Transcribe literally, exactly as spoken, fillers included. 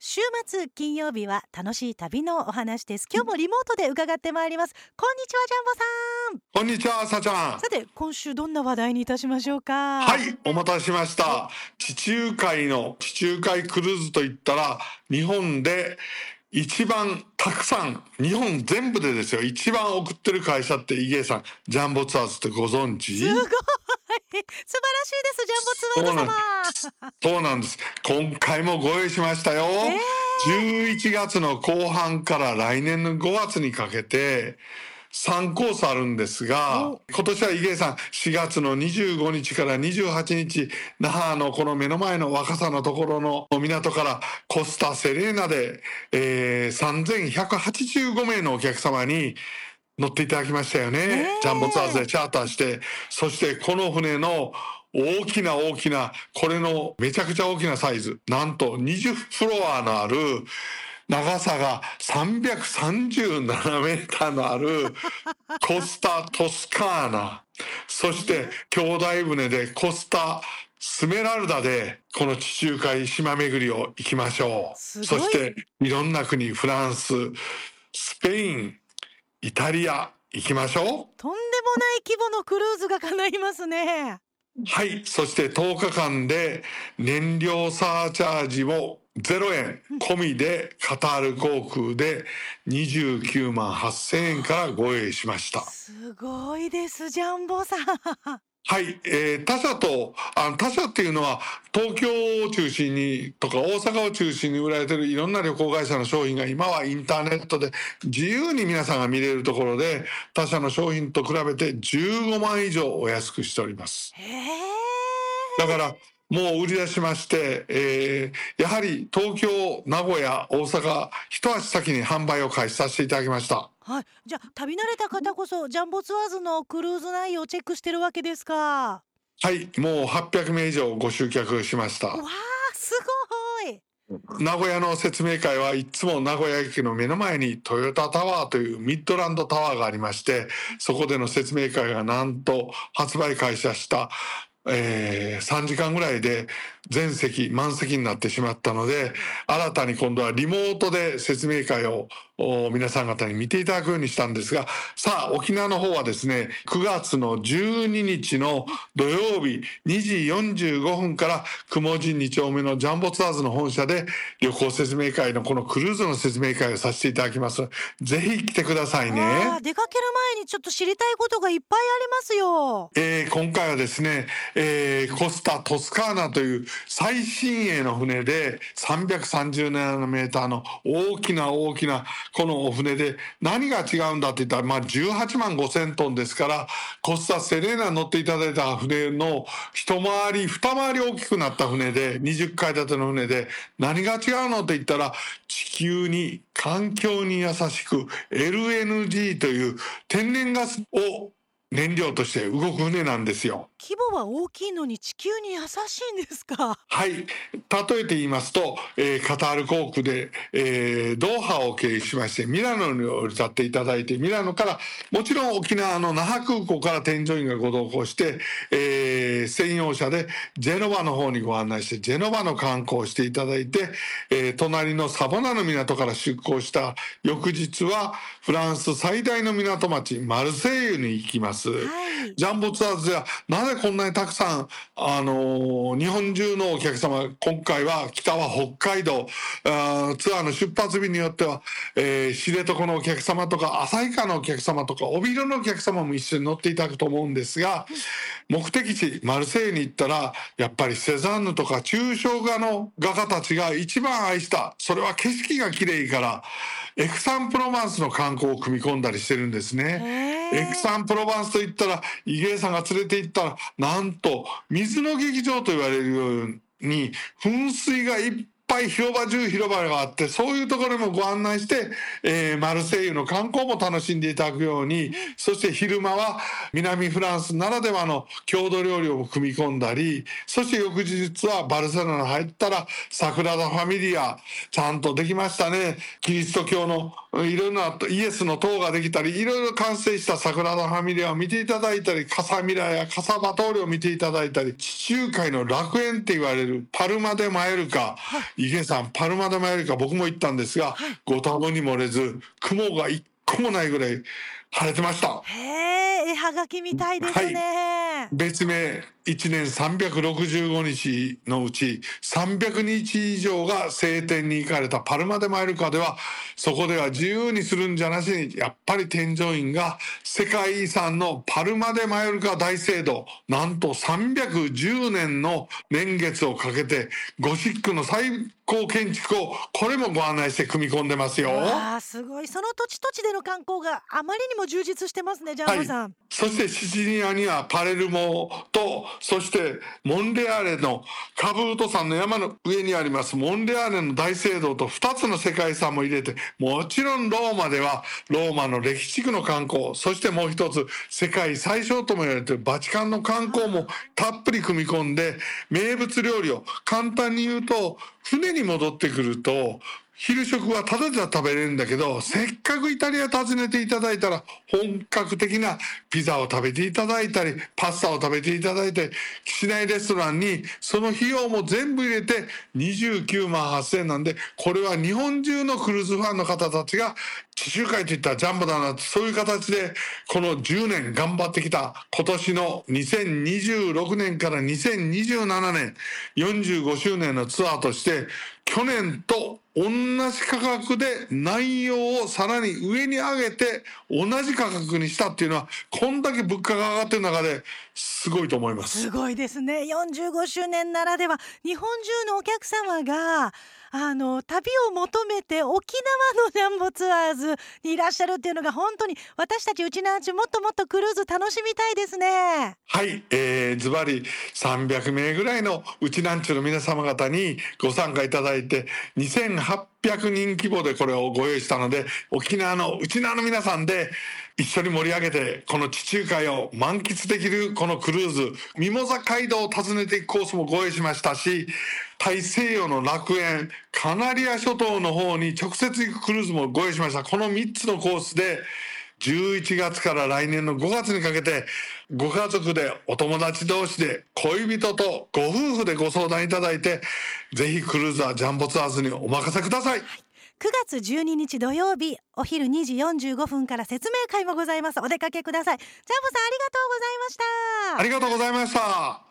週末金曜日は楽しい旅のお話です。今日もリモートで伺ってまいります。こんにちは、ジャンボさん。 こんにちは、さちゃん。 さて、今週どんな話題にいたしましょうか。 はい、お待たせしました。地中海の地中海クルーズといったら、日本で一番たくさん、日本全部でですよ、一番送ってる会社ってイゲイさん、ジャンボツアーズってご存知？ すごい素晴らしいです、ジャンボツアーズ様。 そうなんです。今回もご用意しましたよ、えー、じゅういちがつの後半から来年のごがつにかけてさんコースあるんですが、今年はイゲイさんしがつのにじゅうごにちからにじゅうはちにち、那覇のこの目の前の若狭のところの港からコスタセレーナで、えー、さんぜんひゃくはちじゅうごめいのお客様に乗っていただきましたよね、えー、ジャンボツアーズでチャーターして、そしてこの船の大きな大きな、これのめちゃくちゃ大きなサイズ、なんとにじゅうフロアのある長さがさんびゃくさんじゅうななメーターのあるコスタトスカーナ、そして兄弟船でコスタスメラルダでこの地中海島巡りを行きましょう。そしていろんな国、フランス、スペイン、イタリア行きましょう。とんでもない規模のクルーズが叶いますね。 はい、そしてとおかかんで燃料サーチャージもゼロえん込みでカタール航空でにじゅうきゅうまんはっせんえんからご用意しました。 すごいですジャンボさん。 はい、えー、他社とあの他社っていうのは東京を中心にとか大阪を中心に売られているいろんな旅行会社の商品が今はインターネットで自由に皆さんが見れるところで、他社の商品と比べてじゅうごまん以上お安くしております。 へー、 だからもう売り出しまして、えー、やはり東京、名古屋、大阪一足先に販売を開始させていただきました。 はい、じゃあ旅慣れた方こそジャンボツアーズのクルーズ内容をチェックしてるわけですか？ はい、もうはっぴゃくめい以上ご集客しました。 わー、すごい。 名古屋の説明会はいつも名古屋駅の目の前にトヨタタワーというミッドランドタワーがありまして、そこでの説明会がなんと発売開始したえー、さんじかんぐらいで全席満席になってしまったので、新たに今度はリモートで説明会を皆さん方に見ていただくようにしたんですが、さあ沖縄の方はですね、くがつのじゅうににちの土曜日にじよんじゅうごふんから雲神にちょうめのジャンボツアーズの本社で旅行説明会のこのクルーズの説明会をさせていただきます。ぜひ来てくださいね。 あ、出かける前にちょっと知りたいことがいっぱいありますよ。 えー、今回はですね、えー、コスタトスカーナという最新鋭の船でさんびゃくさんじゅうななメーターの大きな大きなこのお船で何が違うんだって言ったら、まあ、じゅうはちまんごせんトンですから、コスタセレーナに乗っていただいた船の一回り二回り大きくなった船でにじゅっかいだての船で、何が違うのって言ったら、地球に環境に優しく エルエヌジー という天然ガスを燃料として動く船なんですよ。 規模は大きいのに地球に優しいんですか？ はい、例えて言いますと、えー、カタール航空で、えー、ドーハを経由しましてミラノに降り立っていただいて、ミラノからもちろん沖縄の那覇空港から添乗員がご同行して、えー、専用車でジェノバの方にご案内して、ジェノバの観光をしていただいて、えー、隣のサボナの港から出港した翌日はフランス最大の港町マルセイユに行きます。はい、ジャンボツアーズではなぜこんなにたくさん、あのー、日本中のお客様、今回は北は北海道、あツアーの出発日によっては、えー、知床のお客様とか旭川のお客様とか帯広のお客様も一緒に乗っていただくと思うんですが、目的地マルセイユに行ったらやっぱりセザンヌとか抽象画の画家たちが一番愛した、それは景色が綺麗からエクサンプロバンスの観光を組み込んだりしてるんですね。エクサンプロバンスといったら、イゲイさんが連れて行ったらなんと水の劇場と言われるように噴水がいっぱい広場中広場があって、そういうところもご案内して、えー、マルセイユの観光も楽しんでいただくように、そして昼間は南フランスならではの郷土料理を組み込んだり、そして翌日はバルセロナ入ったらサグラダ・ファミリアちゃんとできましたね。キリスト教のいろいろなイエスの塔ができたり、いろいろ完成したサグラダ・ファミリアを見ていただいたり、カサミラやカサバトーレを見ていただいたり、地中海の楽園って言われるパルマ・デ・マエルカ、 池さん、パルマデマヨリカ僕も行ったんですが、はい、ご多分に漏れず雲が一個もないぐらい晴れてました。 へー、絵はがきみたいですね、 はい、別名いちねんさんびゃくろくじゅうごにちのうちさんびゃくにち以上が晴天に行かれたパルマデマヨリカでは、そこでは自由にするんじゃなしにやっぱり添乗員が世界遺産のパルマデマヨリカ大聖堂、なんとさんびゃくじゅうねんの年月をかけてゴシックの最高建築をこれもご案内して組み込んでますよ。 わあ、すごい。その土地土地での観光があまりにも充実してますね、ジャンボさん、はい、 そしてシチリアにはパレルモと、そしてモンレアーレのカブート山の山の上にありますモンレアーレの大聖堂とふたつの世界遺産も入れて、もちろんローマではローマの歴史地区の観光、そしてもう一つ世界最小とも言われているバチカンの観光もたっぷり組み込んで、名物料理を簡単に言うと、船に戻ってくると昼食はタダでは食べれるんだけど、せっかくイタリア訪ねていただいたら本格的なピザを食べていただいたりパスタを食べていただいて、市内レストランにその費用も全部入れてにじゅうきゅうまんはっせんえんなんで、これは日本中のクルーズファンの方たちが地中海といったらジャンボだな、そういう形でこのじゅうねん頑張ってきた今年のにせんにじゅうろくねんからにせんにじゅうななねんよんじゅうごしゅうねんのツアーとして、去年と同じ価格で内容をさらに上に上げて同じ価格にしたっていうのは、こんだけ物価が上がってる中ですごいと思います。 すごいですね。よんじゅうごしゅうねんならでは、日本中のお客様があの旅を求めて沖縄のジャンボツアーズにいらっしゃるっていうのが、本当に私たちうちなんちゅもっともっとクルーズ楽しみたいですね。 はい、えー、ズバリさんびゃくめいぐらいのうちなんちゅの皆様方にご参加いただいて、にせんはっぴゃくにん規模でこれをご用意したので、沖縄のうちなの皆さんで一緒に盛り上げてこの地中海を満喫できるこのクルーズ、ミモザ街道を訪ねていくコースもご用意しましたし、大西洋の楽園カナリア諸島の方に直接行くクルーズもご用意しました。このみっつのコースでじゅういちがつから来年のごがつにかけて、ご家族でお友達同士で恋人とご夫婦でご相談いただいて、ぜひクルーザージャンボツアーズにお任せください。はい、 くがつじゅうににち土曜日お昼にじよんじゅうごふんから説明会もございます。お出かけください。ジャンボさん、ありがとうございました。 ありがとうございました。